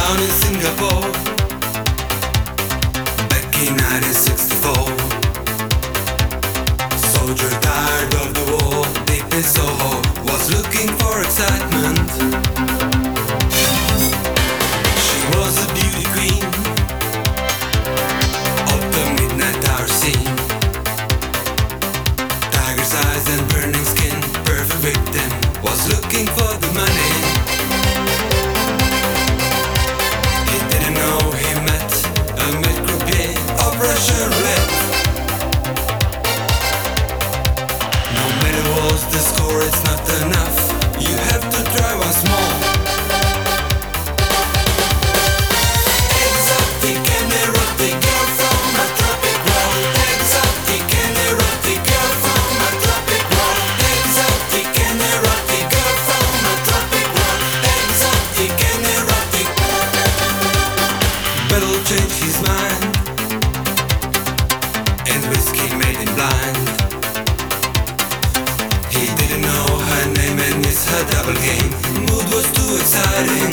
down in Singapore, back in 1964. Soldier tired of the war, deep in Soho, was looking for excitement. She was a beauty queen of the midnight hour scene. Tiger's eyes and burning skin, perfect victim, was looking for the money. He didn't know he met a maître croupier of Russian roulette. No matter what's the score, it's not enough. You have to try once more. Exotic and erotic girl from a tropic world. Exotic and erotic girl from a tropic world. Exotic and erotic girl from a tropic world. Exotic and erotic. Battle changed his mind, and whiskey made him blind. He didn't know her name and missed her double game. Mood was too exciting.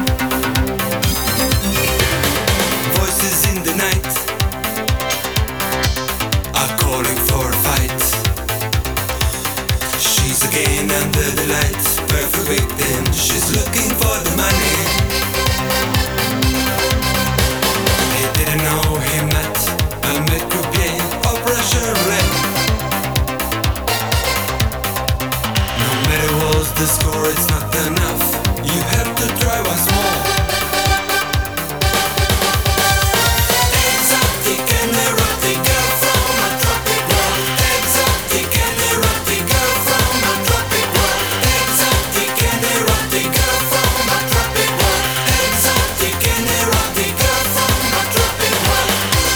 Voices in the night are calling for a fight. She's again under the lights, perfect victim. She's looking for the money. He didn't know he met a maître croupier of Russian roulette. No matter what's the score, it's not enough. You have to try once more. Exotic and erotic girl from a tropic world. Exotic and erotic girl from a tropic world. Exotic and erotic girl from a tropic world. Exotic and erotic girl from a tropic world.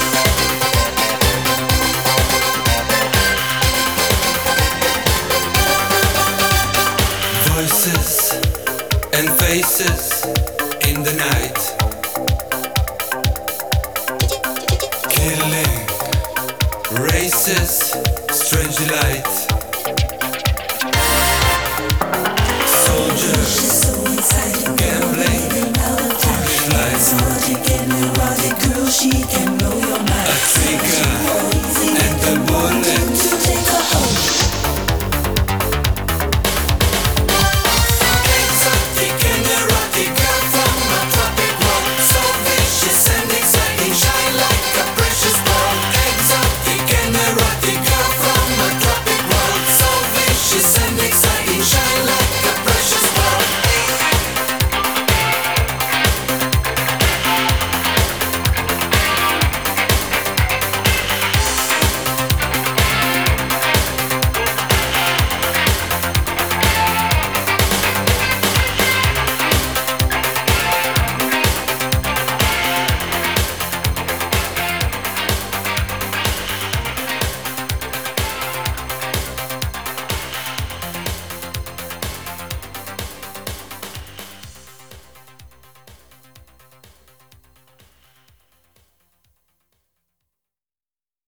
Voices and faces in the night, killing races, strange delight.